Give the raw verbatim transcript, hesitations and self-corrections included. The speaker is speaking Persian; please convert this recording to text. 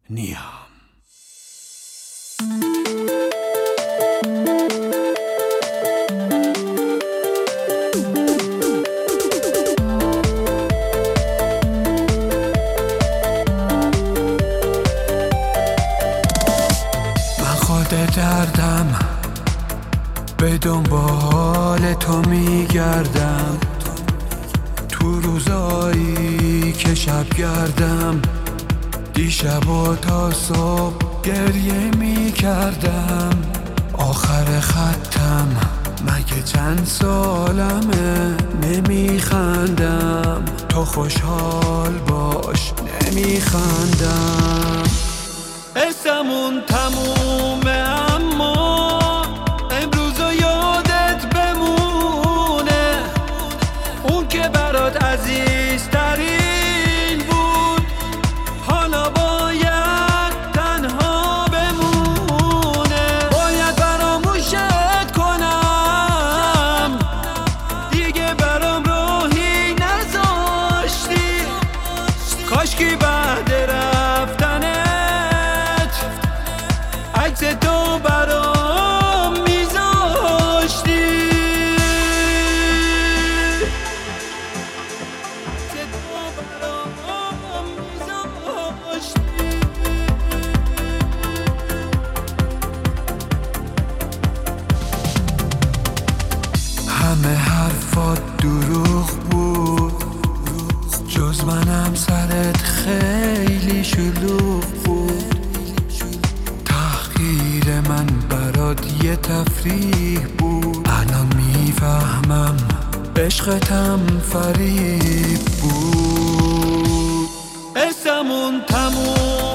نیام. دردم به دنبال تو میگردم، تو روزایی که شب گردم، دیشب و تا صبح گریه میکردم. آخر خطم مگه چند سالمه، نمیخندم تو خوشحال باش، نمیخندم. حسمون تمومه اما امروز و یادت بمونه، اون که برات عزیزترین بود حالا باید تنها بمونه. باید فراموشت کنم، دیگه برام راهی نذاشتی، کاشکی بعد رفتنه عکس تو برام میذاشتی. عکس تو برام میذاشتی. همه حرفات دروغ بود، جز منم سرت خیلی شلوغ بود. من برات یه تفریح بود، الان میفهمم عشقتم فریب بود. حسمون تموم